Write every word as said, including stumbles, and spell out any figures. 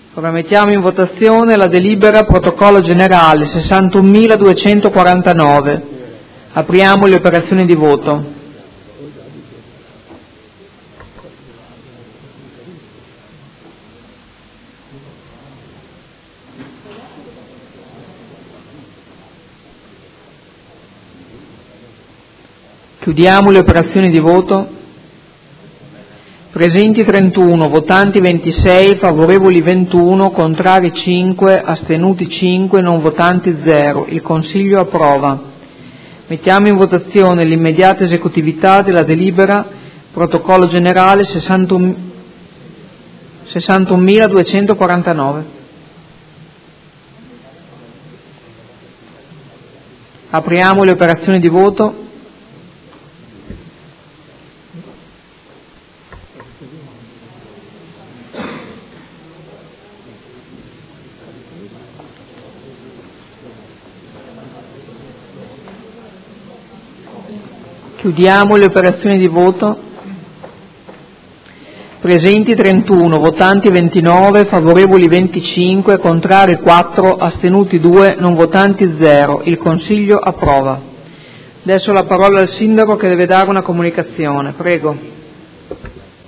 Ora mettiamo in votazione la delibera protocollo generale sessantunomiladuecentoquarantanove. Apriamo le operazioni di voto. Chiudiamo le operazioni di voto. Presenti trentuno, votanti ventisei, favorevoli ventuno, contrari cinque, astenuti cinque, non votanti zero. Il Consiglio approva. Mettiamo in votazione l'immediata esecutività della delibera protocollo generale sessantunomiladuecentoquarantanove. Apriamo le operazioni di voto. Chiudiamo le operazioni di voto. Presenti trentuno, votanti ventinove, favorevoli venticinque, contrari quattro, astenuti due, non votanti zero. Il Consiglio approva. Adesso la parola al Sindaco che deve dare una comunicazione. Prego.